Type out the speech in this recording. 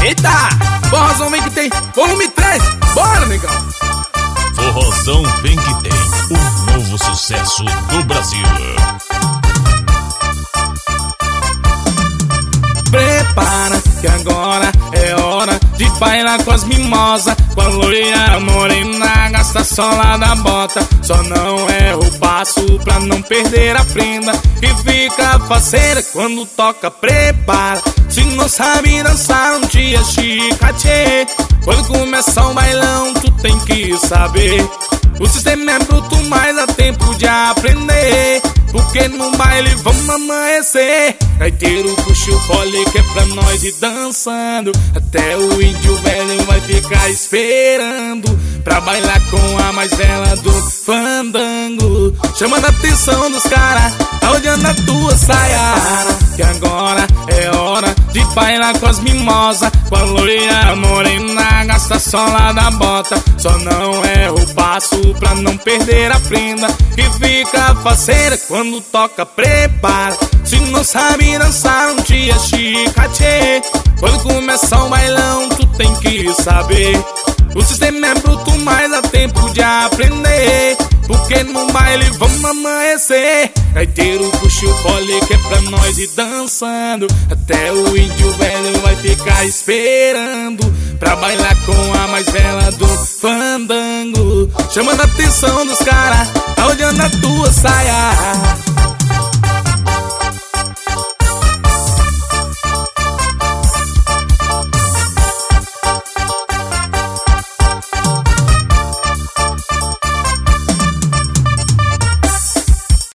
Eita, forrozão vem que tem, volume 3, bora, negão. Forrozão vem que tem, o novo sucesso do Brasil. Prepara que agora é hora de bailar com as mimosas, com a loira morena, gasta sola da bota. Só não erra o passo pra não perder a prenda, que fica faceira quando toca. Prepara, se não sabe dançar um dia chicate, quando começar um bailão tu tem que saber. O sistema é bruto, mas dá tempo de aprender, porque no baile vamos amanhecer. Gaiteiro puxa o fole que é pra nós ir dançando, até o índio velho vai ficar esperando pra bailar com a mais bela do fandango. Chamando a atenção dos caras, tá olhando a tua saia, que agora é hora de bailar com as mimosas, com a loira morena, gasta sola da bota. Só não erra o passo pra não perder a prenda, que fica faceira quando toca. Prepara, se não sabe dançar um dia chicate, quando começar um bailão tu tem que saber. O sistema é bruto, mas dá tempo de aprender, porque no baile vamos amanhecer. Gaiteiro puxa o fole que é pra nós ir dançando, até o índio velho vai ficar esperando pra bailar com a mais bela do fandango. Chamando a atenção dos caras, tá olhando a tua saia.